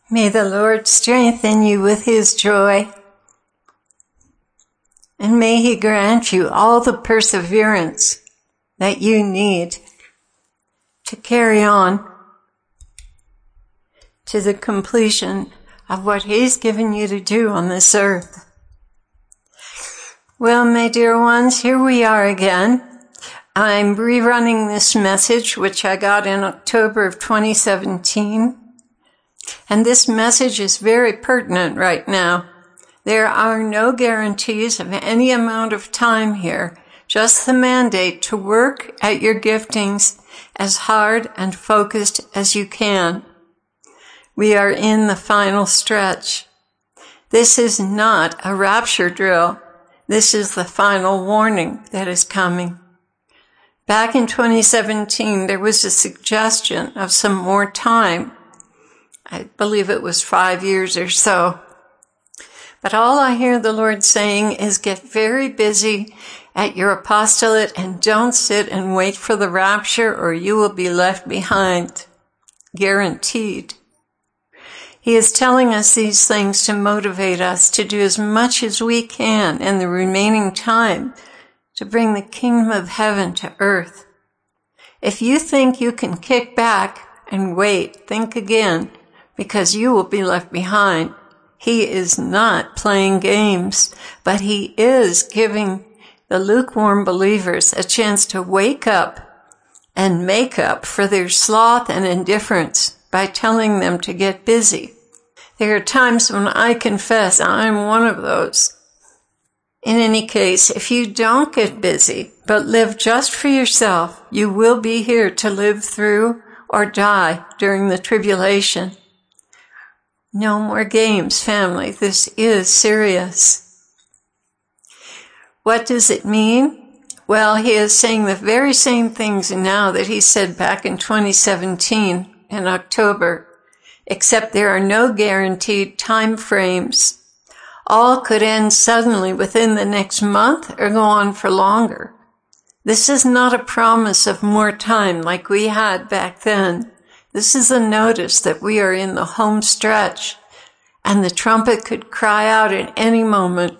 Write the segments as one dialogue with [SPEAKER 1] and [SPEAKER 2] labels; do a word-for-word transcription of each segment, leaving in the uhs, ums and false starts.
[SPEAKER 1] May the Lord strengthen you with his joy, and may he grant you all the perseverance that you need to carry on to the completion of what he's given you to do on this earth. Well, my dear ones, here we are again. I'm rerunning this message, which I got in October of twenty seventeen. And this message is very pertinent right now. There are no guarantees of any amount of time here, just the mandate to work at your giftings as hard and focused as you can. We are in the final stretch. This is not a rapture drill. This is the final warning that is coming. Back in twenty seventeen, there was a suggestion of some more time. I believe it was five years or so. But all I hear the Lord saying is get very busy at your apostolate and don't sit and wait for the rapture or you will be left behind. Guaranteed. He is telling us these things to motivate us to do as much as we can in the remaining time to bring the kingdom of heaven to earth. If you think you can kick back and wait, think again, because you will be left behind. He is not playing games, but he is giving the lukewarm believers a chance to wake up and make up for their sloth and indifference by telling them to get busy. There are times when I confess I'm one of those. In any case, if you don't get busy, but live just for yourself, you will be here to live through or die during the tribulation. No more games, family. This is serious. What does it mean? Well, he is saying the very same things now that he said back in twenty seventeen in October, except there are no guaranteed time frames. All could end suddenly within the next month or go on for longer. This is not a promise of more time like we had back then. This is a notice that we are in the home stretch and the trumpet could cry out at any moment.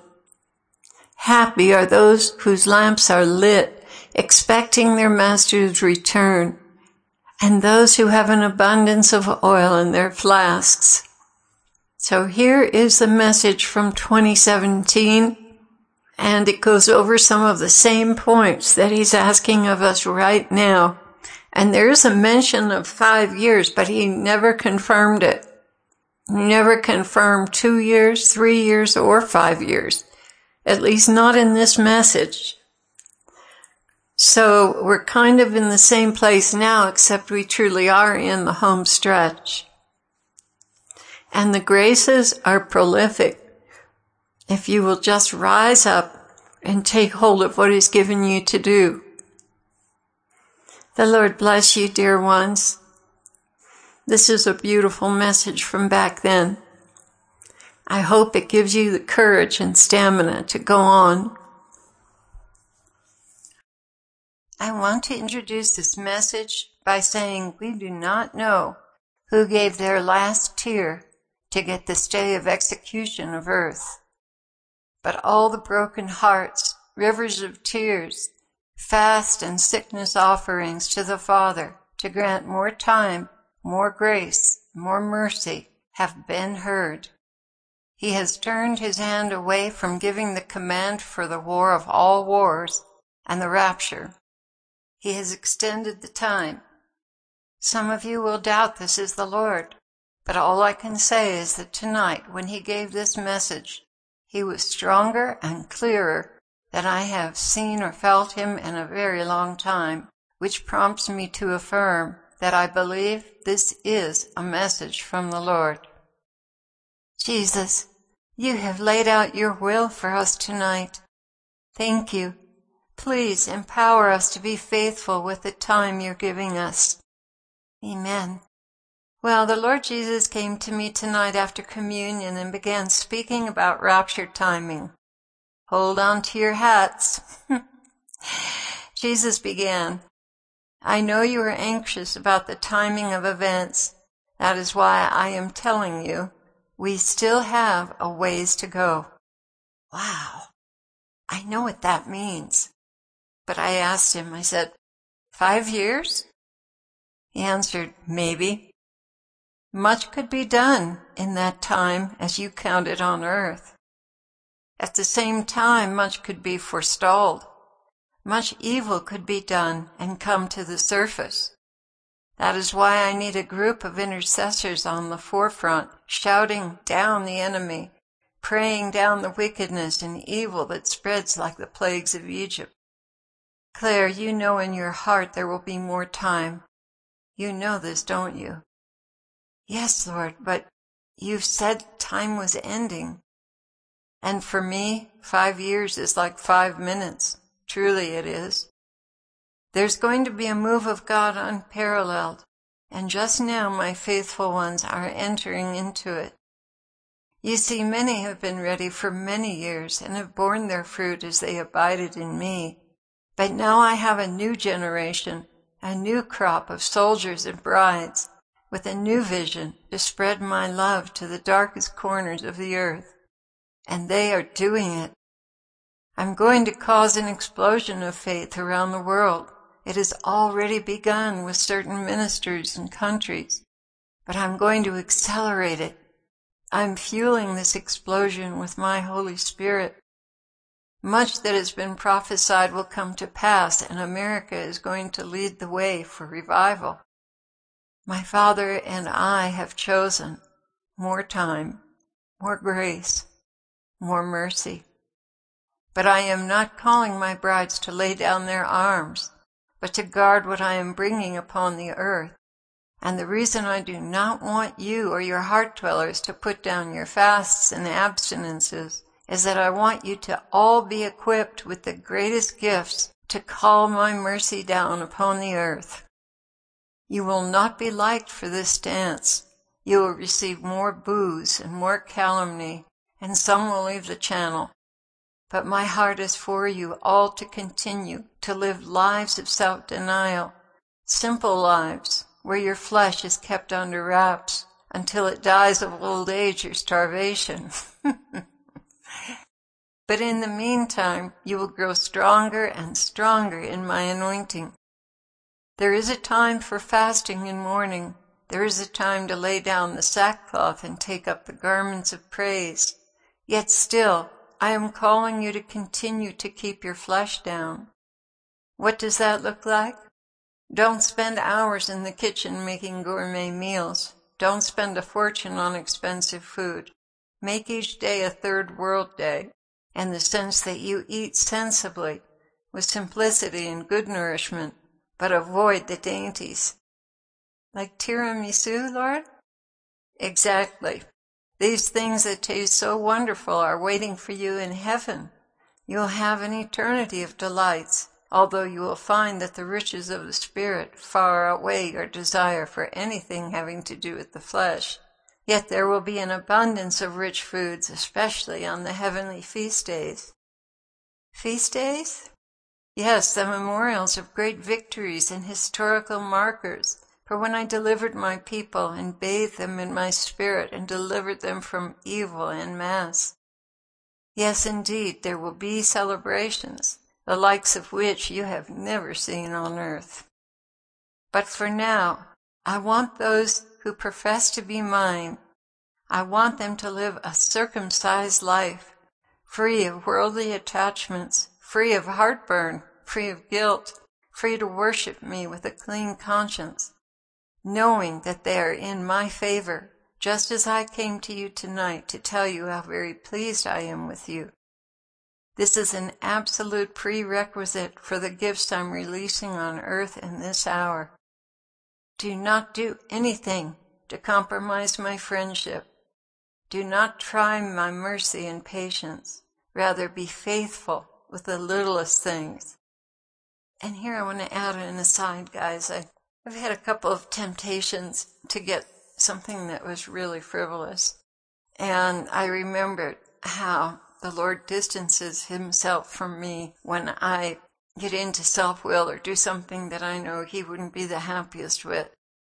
[SPEAKER 1] Happy are those whose lamps are lit, expecting their master's return, and those who have an abundance of oil in their flasks. So here is the message from twenty seventeen, and it goes over some of the same points that he's asking of us right now. And there is a mention of five years, but he never confirmed it. He never confirmed two years, three years, or five years. At least not in this message. So we're kind of in the same place now, except we truly are in the home stretch. And the graces are prolific. If you will just rise up and take hold of what he's given you to do. The Lord bless you, dear ones. This is a beautiful message from back then. I hope it gives you the courage and stamina to go on. I want to introduce this message by saying we do not know who gave their last tear to get the stay of execution of earth. But all the broken hearts, rivers of tears, fast and sickness offerings to the Father to grant more time, more grace, more mercy have been heard. He has turned his hand away from giving the command for the war of all wars and the rapture. He has extended the time. Some of you will doubt this is the Lord, but all I can say is that tonight when he gave this message, he was stronger and clearer than I have seen or felt him in a very long time, which prompts me to affirm that I believe this is a message from the Lord. Jesus, you have laid out your will for us tonight. Thank you. Please empower us to be faithful with the time you're giving us. Amen. Well, the Lord Jesus came to me tonight after communion and began speaking about rapture timing. Hold on to your hats. Jesus began, I know you are anxious about the timing of events, That is why I am telling you, we still have a ways to go. Wow, I know what that means. But I asked him, I said, five years? He answered, maybe. Much could be done in that time as you counted on earth. At the same time, much could be forestalled. Much evil could be done and come to the surface. That is why I need a group of intercessors on the forefront, shouting down the enemy, praying down the wickedness and evil that spreads like the plagues of Egypt. Claire, you know in your heart there will be more time. You know this, don't you? Yes, Lord, but you've said time was ending. And for me, five years is like five minutes. Truly it is. There's going to be a move of God unparalleled, and just now my faithful ones are entering into it. You see, many have been ready for many years and have borne their fruit as they abided in me. But now I have a new generation, a new crop of soldiers and brides, with a new vision to spread my love to the darkest corners of the earth. And they are doing it. I'm going to cause an explosion of faith around the world. It has already begun with certain ministers and countries, but I'm going to accelerate it. I'm fueling this explosion with my Holy Spirit. Much that has been prophesied will come to pass, and America is going to lead the way for revival. My Father and I have chosen more time, more grace, more mercy. But I am not calling my brides to lay down their arms, but to guard what I am bringing upon the earth. And the reason I do not want you or your heart dwellers to put down your fasts and abstinences is that I want you to all be equipped with the greatest gifts to call my mercy down upon the earth. You will not be liked for this dance. You will receive more boos and more calumny, and some will leave the channel. But my heart is for you all to continue to live lives of self-denial, simple lives where your flesh is kept under wraps until it dies of old age or starvation. But in the meantime, you will grow stronger and stronger in my anointing. There is a time for fasting and mourning. There is a time to lay down the sackcloth and take up the garments of praise. Yet still, I am calling you to continue to keep your flesh down. What does that look like? Don't spend hours in the kitchen making gourmet meals. Don't spend a fortune on expensive food. Make each day a third world day, in the sense that you eat sensibly, with simplicity and good nourishment, but avoid the dainties. Like tiramisu, Lord? Exactly. These things that taste so wonderful are waiting for you in heaven. You'll have an eternity of delights, although you will find that the riches of the Spirit far outweigh your desire for anything having to do with the flesh. Yet there will be an abundance of rich foods, especially on the heavenly feast days. Feast days? Yes, the memorials of great victories and historical markers. For when I delivered my people and bathed them in my spirit and delivered them from evil en masse. Yes, indeed, there will be celebrations, the likes of which you have never seen on earth. But for now, I want those who profess to be mine, I want them to live a circumcised life, free of worldly attachments, free of heartburn, free of guilt, free to worship me with a clean conscience, knowing that they are in my favor, just as I came to you tonight to tell you how very pleased I am with you. This is an absolute prerequisite for the gifts I'm releasing on earth in this hour. Do not do anything to compromise my friendship. Do not try my mercy and patience. Rather, be faithful with the littlest things. And here I want to add an aside, guys. I, I've had a couple of temptations to get something that was really frivolous. And I remembered how the Lord distances himself from me when I get into self-will or do something that I know he wouldn't be the happiest with.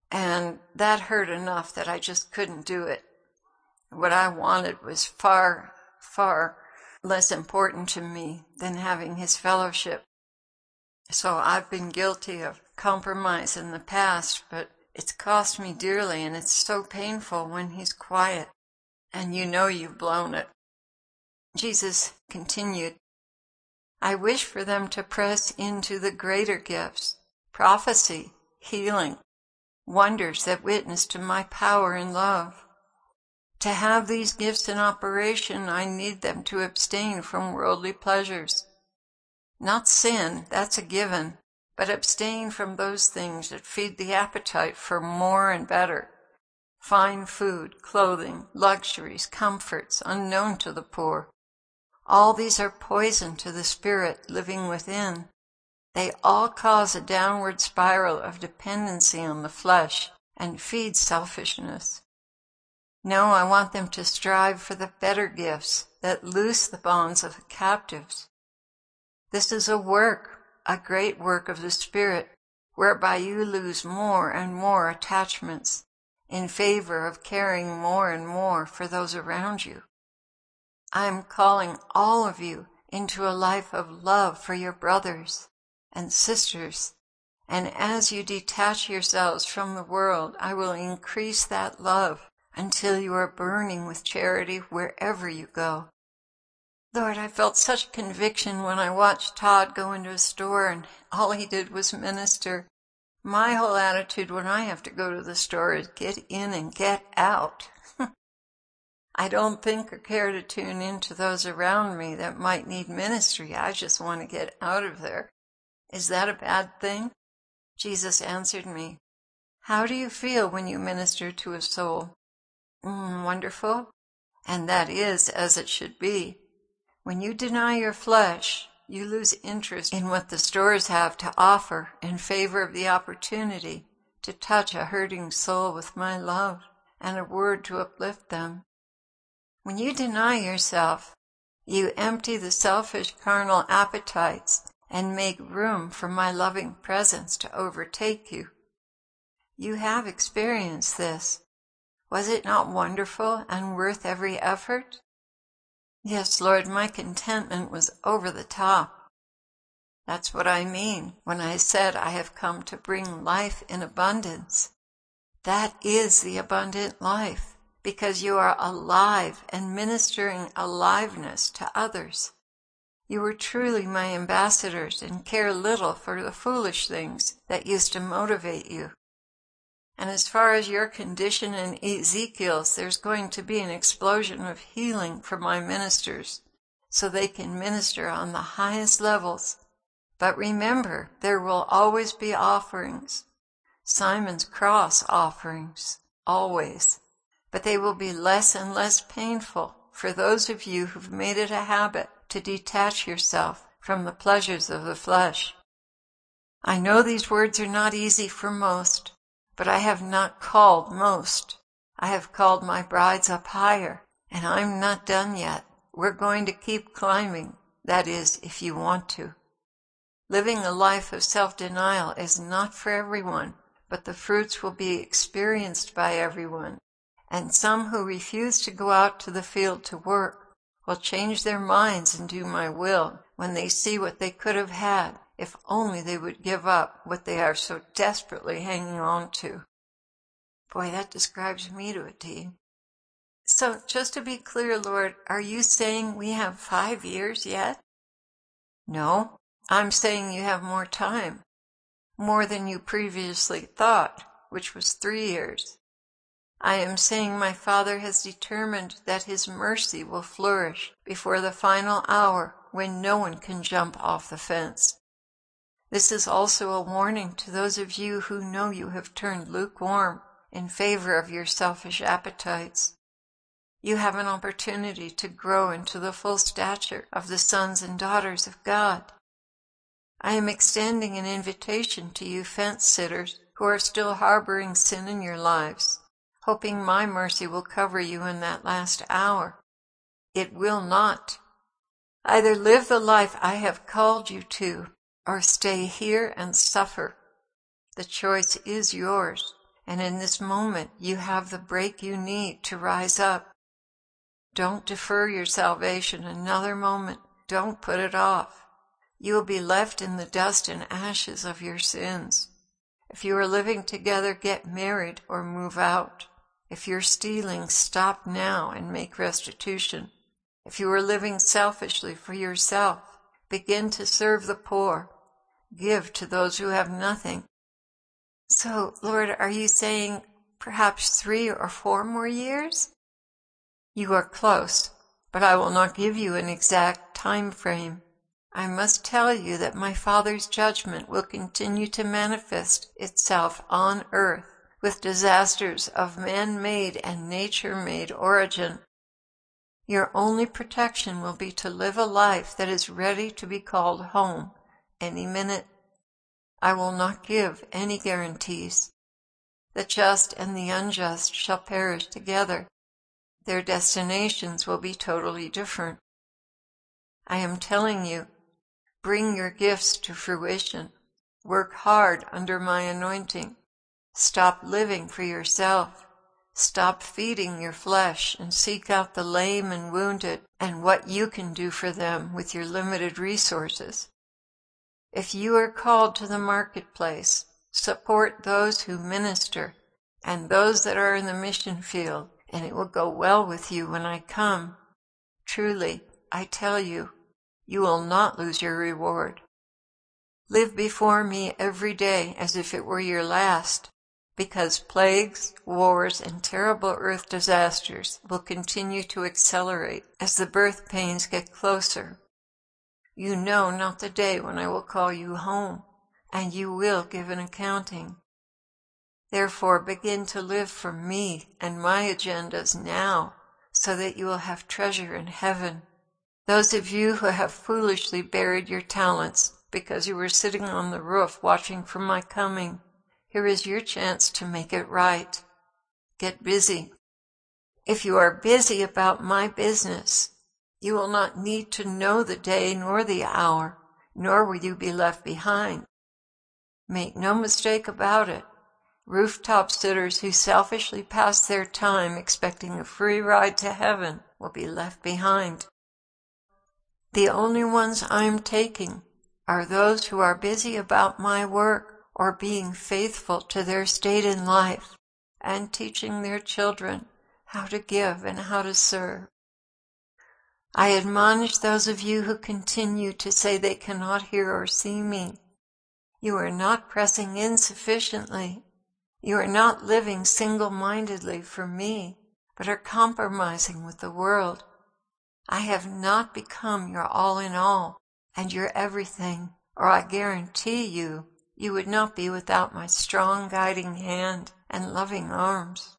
[SPEAKER 1] And that hurt enough that I just couldn't do it. What I wanted was far, far less important to me than having his fellowship. So I've been guilty of compromise in the past, but it's cost me dearly, and it's so painful when he's quiet and you know you've blown it. Jesus continued, I wish for them to press into the greater gifts, prophecy, healing, wonders that witness to my power and love. To have these gifts in operation, I need them to abstain from worldly pleasures. Not sin, that's a given, but abstain from those things that feed the appetite for more and better. Fine food, clothing, luxuries, comforts unknown to the poor. All these are poison to the spirit living within. They all cause a downward spiral of dependency on the flesh and feed selfishness. No, I want them to strive for the better gifts that loose the bonds of the captives. This is a work, a great work of the Spirit, whereby you lose more and more attachments in favor of caring more and more for those around you. I am calling all of you into a life of love for your brothers and sisters, and as you detach yourselves from the world, I will increase that love until you are burning with charity wherever you go. Lord, I felt such conviction when I watched Todd go into a store and all he did was minister. My whole attitude when I have to go to the store is get in and get out. I don't think or care to tune into those around me that might need ministry. I just want to get out of there. Is that a bad thing? Jesus answered me, how do you feel when you minister to a soul? Mm, wonderful. And that is as it should be. When you deny your flesh, you lose interest in what the stores have to offer in favor of the opportunity to touch a hurting soul with my love and a word to uplift them. When you deny yourself, you empty the selfish carnal appetites and make room for my loving presence to overtake you. You have experienced this. Was it not wonderful and worth every effort? Yes, Lord, my contentment was over the top. That's what I mean when I said I have come to bring life in abundance. That is the abundant life, because you are alive and ministering aliveness to others. You are truly my ambassadors and care little for the foolish things that used to motivate you. And as far as your condition in Ezekiel's, there's going to be an explosion of healing for my ministers, so they can minister on the highest levels. But remember, there will always be offerings. Simon's cross offerings, always. But they will be less and less painful for those of you who've made it a habit to detach yourself from the pleasures of the flesh. I know these words are not easy for most, but I have not called most. I have called my brides up higher, and I'm not done yet. We're going to keep climbing, that is, if you want to. Living a life of self-denial is not for everyone, but the fruits will be experienced by everyone, and some who refuse to go out to the field to work will change their minds and do my will when they see what they could have had if only they would give up what they are so desperately hanging on to. Boy, that describes me to a T. So, just to be clear, Lord, are you saying we have five years yet? No, I'm saying you have more time, more than you previously thought, which was three years. I am saying my Father has determined that his mercy will flourish before the final hour when no one can jump off the fence. This is also a warning to those of you who know you have turned lukewarm in favor of your selfish appetites. You have an opportunity to grow into the full stature of the sons and daughters of God. I am extending an invitation to you fence-sitters who are still harboring sin in your lives, hoping my mercy will cover you in that last hour. It will not. Either live the life I have called you to, or stay here and suffer. The choice is yours, And in this moment, you have the break you need to rise up. Don't defer your salvation another moment. Don't put it off. You will be left in the dust and ashes of your sins. If you are living together, get married or move out. If you're stealing, stop now and make restitution. If you are living selfishly for yourself, begin to serve the poor. Give to those who have nothing. So, Lord, are you saying perhaps three or four more years? You are close, but I will not give you an exact time frame. I must tell you that my Father's judgment will continue to manifest itself on earth with disasters of man-made and nature-made origin. Your only protection will be to live a life that is ready to be called home any minute. I will not give any guarantees. The just and the unjust shall perish together. Their destinations will be totally different. I am telling you, bring your gifts to fruition. Work hard under my anointing. Stop living for yourself. Stop feeding your flesh and seek out the lame and wounded and what you can do for them with your limited resources. If you are called to the marketplace, support those who minister and those that are in the mission field, and it will go well with you when I come. Truly, I tell you, you will not lose your reward. Live before me every day as if it were your last, because plagues, wars, and terrible earth disasters will continue to accelerate as the birth pains get closer. You know not the day when I will call you home, and you will give an accounting. Therefore, begin to live for me and my agendas now, so that you will have treasure in heaven. Those of you who have foolishly buried your talents because you were sitting on the roof watching for my coming, here is your chance to make it right. Get busy. If you are busy about my business, you will not need to know the day nor the hour, nor will you be left behind. Make no mistake about it. Rooftop sitters who selfishly pass their time expecting a free ride to heaven will be left behind. The only ones I'm taking are those who are busy about my work or being faithful to their state in life and teaching their children how to give and how to serve. I admonish those of you who continue to say they cannot hear or see me. You are not pressing in sufficiently. You are not living single-mindedly for me, but are compromising with the world. I have not become your all in all and your everything, or I guarantee you, you would not be without my strong guiding hand and loving arms.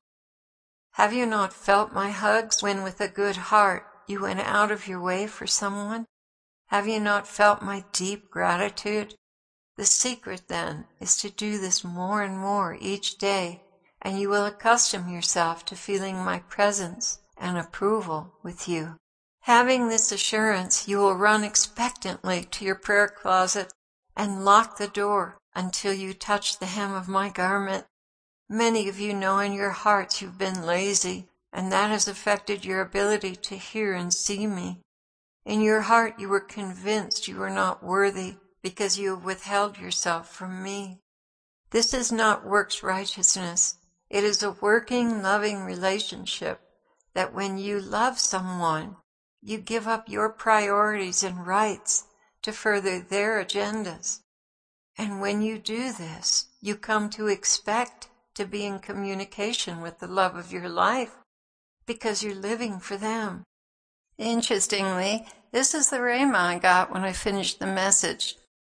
[SPEAKER 1] Have you not felt my hugs when with a good heart you went out of your way for someone? Have you not felt my deep gratitude? The secret, then, is to do this more and more each day, and you will accustom yourself to feeling my presence and approval with you. Having this assurance, you will run expectantly to your prayer closet and lock the door until you touch the hem of my garment. Many of you know in your hearts you've been lazy, and that has affected your ability to hear and see me. In your heart you were convinced you were not worthy because you have withheld yourself from me. This is not works righteousness. It is a working, loving relationship that when you love someone, you give up your priorities and rights to further their agendas. And when you do this, you come to expect to be in communication with the love of your life because you're living for them. Interestingly, this is the rhema I got when I finished the message.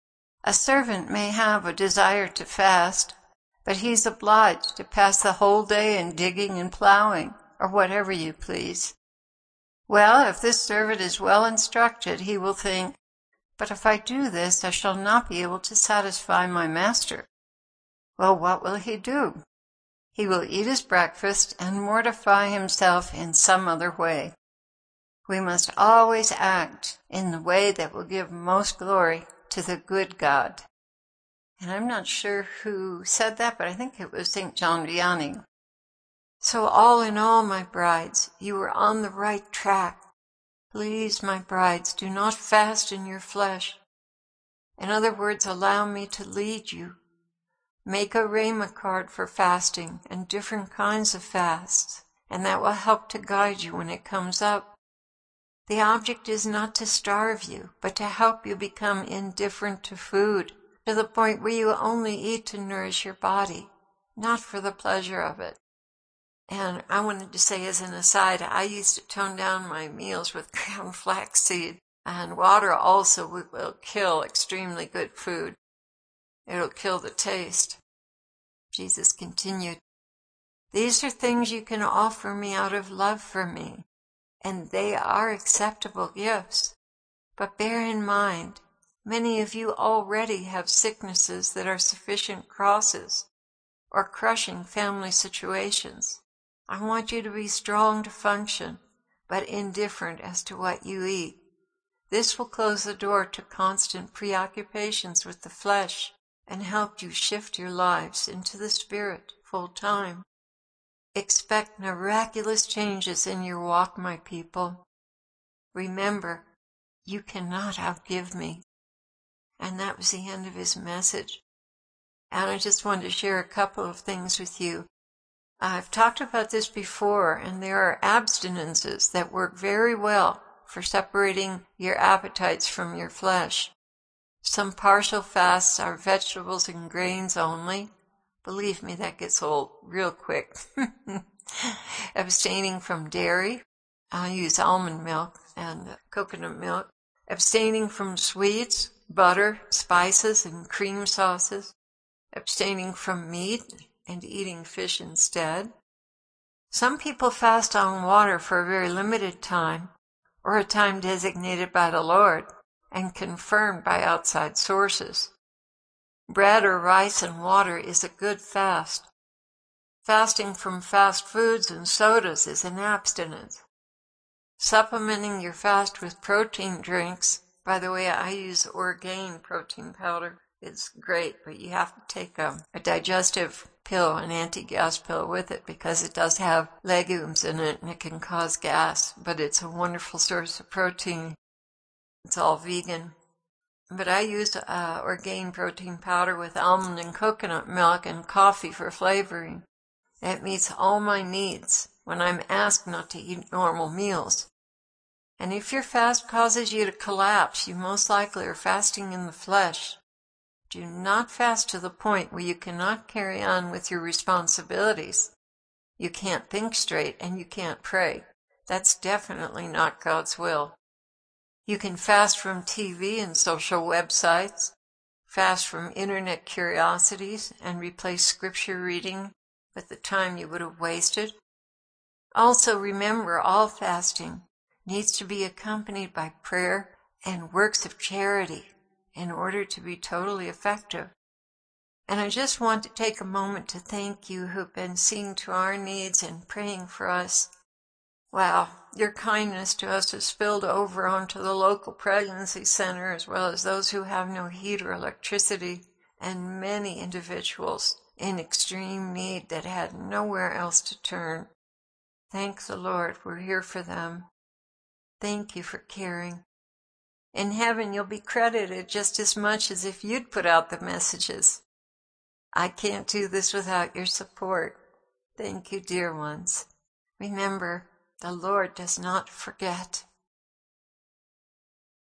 [SPEAKER 1] A servant may have a desire to fast, but he's obliged to pass the whole day in digging and plowing, or whatever you please. Well, if this servant is well instructed, he will think, but if I do this, I shall not be able to satisfy my master. Well, what will he do? He will eat his breakfast and mortify himself in some other way. We must always act in the way that will give most glory to the good God. And I'm not sure who said that, but I think it was Saint John Vianney. So all in all, my brides, you are on the right track. Please, my brides, do not fast in your flesh. In other words, allow me to lead you. Make a Rhema card for fasting and different kinds of fasts, and that will help to guide you when it comes up. The object is not to starve you, but to help you become indifferent to food, to the point where you only eat to nourish your body, not for the pleasure of it. And I wanted to say as an aside, I used to tone down my meals with ground flaxseed, and water also will kill extremely good food. It'll kill the taste. Jesus continued, "These are things you can offer me out of love for me, and they are acceptable gifts. But bear in mind, many of you already have sicknesses that are sufficient crosses or crushing family situations. I want you to be strong to function, but indifferent as to what you eat. This will close the door to constant preoccupations with the flesh and help you shift your lives into the Spirit full time. Expect miraculous changes in your walk, my people. Remember, you cannot outgive me." And that was the end of his message. And I just wanted to share a couple of things with you. I've talked about this before, and there are abstinences that work very well for separating your appetites from your flesh. Some partial fasts are vegetables and grains only. Believe me, that gets old real quick. Abstaining from dairy. I use almond milk and coconut milk. Abstaining from sweets, butter, spices, and cream sauces. Abstaining from meat and eating fish instead. Some people fast on water for a very limited time, or a time designated by the Lord and confirmed by outside sources. Bread or rice and water is a good fast. Fasting from fast foods and sodas is an abstinence. Supplementing your fast with protein drinks, by the way, I use Orgain protein powder. It's great, but you have to take a, a digestive pill, an anti-gas pill with it, because it does have legumes in it and it can cause gas, but it's a wonderful source of protein. It's all vegan. But I use uh, Orgain protein powder with almond and coconut milk and coffee for flavoring. That meets all my needs when I'm asked not to eat normal meals. And if your fast causes you to collapse, you most likely are fasting in the flesh. Do not fast to the point where you cannot carry on with your responsibilities. You can't think straight and you can't pray. That's definitely not God's will. You can fast from T V and social websites, fast from internet curiosities, and replace scripture reading with the time you would have wasted. Also remember, all fasting needs to be accompanied by prayer and works of charity in order to be totally effective. And I just want to take a moment to thank you who've been seeing to our needs and praying for us. Wow, your kindness to us has spilled over onto the local pregnancy center, as well as those who have no heat or electricity, and many individuals in extreme need that had nowhere else to turn. Thank the Lord, we're here for them. Thank you for caring. In heaven, you'll be credited just as much as if you'd put out the messages. I can't do this without your support. Thank you, dear ones. Remember, the Lord does not forget.